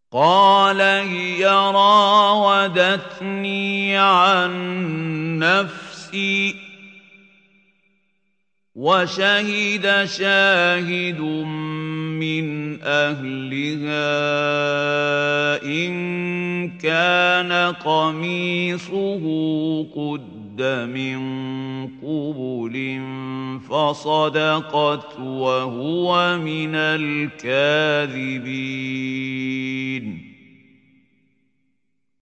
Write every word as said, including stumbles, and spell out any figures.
قال هي راودتني عن نفسي وشهد شاهد من أهلها إن كان قميصه قد من قبل فصدقت وهو من الكاذبين